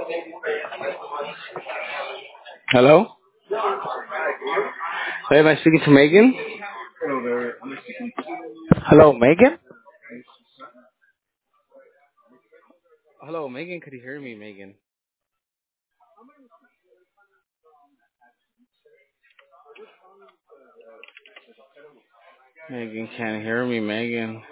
Hello? Hey, am I speaking to Megan? Hello, Megan? Hello, Megan, could you hear me, Megan? Megan can't hear me, Megan.